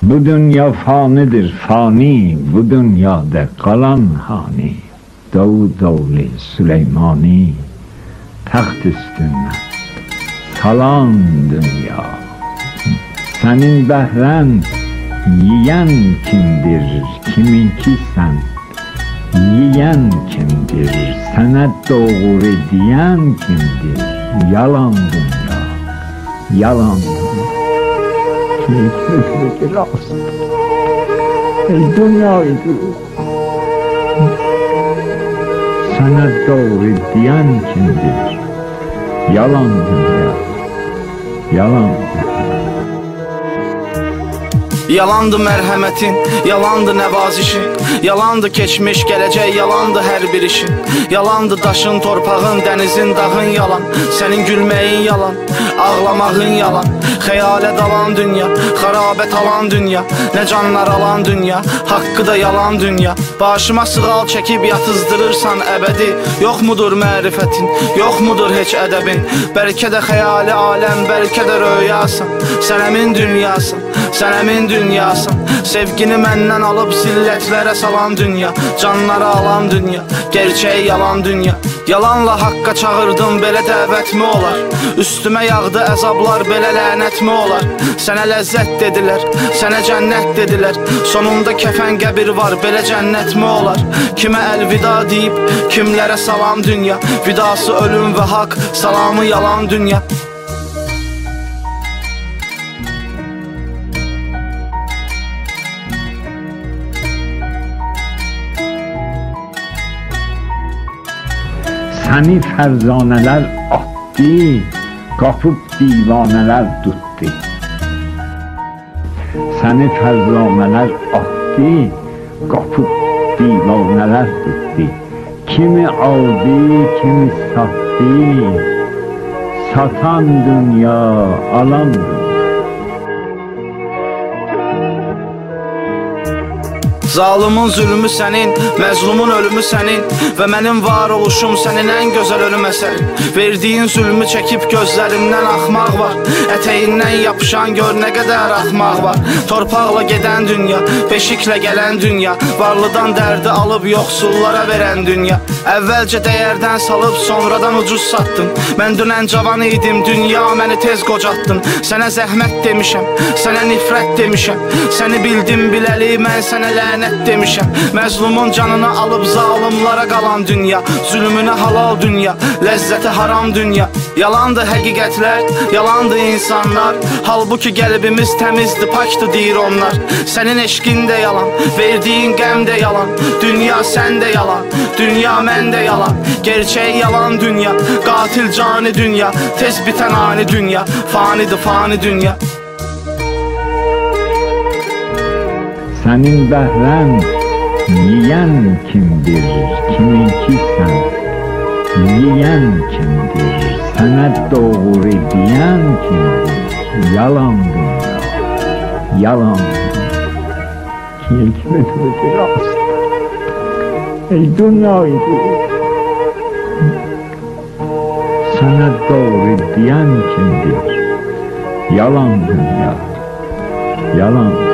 Bu dünya fanidir fani, bu dünyada kalan hani. Davud oğlu Süleymani, taxt üstüne salan dünya. Senin behren yiyen kimdir, kiminki sen? Yiyen kimdir, sana doğru diyen kimdir? Yalan dünya, yalan dünya. Hikmetindeki rast. Ey dünyayı sana doğru diyen kimdir? Yalan dünya, yalan dünya. Yalandı mərhəmətin, yalandı nəvazişin, yalandı keçmiş, gələcək, yalandı hər bir işin. Yalandı daşın, torpağın, dənizin, dağın yalan, sənin gülməyin yalan, ağlamağın yalan. Xəyalə dalan dünya, xarabət alan dünya, nə canlar alan dünya, haqqı da yalan dünya. Başıma sığal çəkib yatızdırırsan əbədi, yox mudur mərifətin, yox mudur heç ədəbin. Bəlkə də xəyali aləm, bəlkə də röyasan, sənəmin dünyasın, sənəmin dünyasın. Sevgini məndən alıb zillətlərə salan dünya, canları alan dünya, gerçəyi yalan dünya. Yalanla haqqa çağırdım, belə dəvətmi olar? Üstümə yağdı əzablar, belə lənətmi olar? Sənə ləzzət dedilər, sənə cənnət dedilər, sonunda kəfən qəbir var, belə cənnətmi olar? Kimə əlvida deyib, kimlərə salam dünya, vidası ölüm və haqq, salamı yalan dünya. Səni fərzanələr atdı, qapıb divanələr tutdu. Səni fərzanələr atdı, qapıb divanələr tutdu. Kimi aldı, kimi sattı, satan dünya, alan dünya. Zalimin zülmü sənin, məzlumun ölümü sənin və mənim var oluşum sənin ən gözəl ölüm əsərin. Verdiyin zülmü çəkib gözlərimdən axmaq var, ətəyindən yapışan gör nə qədər axmaq var. Torpaqla gedən dünya, beşiklə gələn dünya, varlıdan dərdi alıb yoxsullara verən dünya. Əvvəlcə dəyərdən salıb sonradan ucuz satdın. Mən dünən cavan idim, dünya məni tez qocatdın. Sənə zəhmət demişəm, sənə nifrət demişəm, səni bildim biləli mən sənə lənət demişəm. Məzlumun canını alıb zalimlara qalan dünya, zülmünə halal dünya, ləzzəti haram dünya. Yalandı həqiqətlər, yalandı insanlar, halbuki qəlbimiz təmizdir, pakdır deyir onlar. Sənin eşqin də yalan, verdiyin qəm də yalan, dünya sən də yalan, dünya mən də yalan. Gerçək yalan dünya, qatil cani dünya, tez bitən ani dünya, fanidir fani dünya. Senin behren yiyen kimdir, kiminki sen? Yiyen kimdir, sana doğru diyen kimdir? Yalan dünya, yalan dünya. Hikmetindeki rast. Ey dünyayı sana doğru diyen kimdir? Yalan dünya, yalan dünya.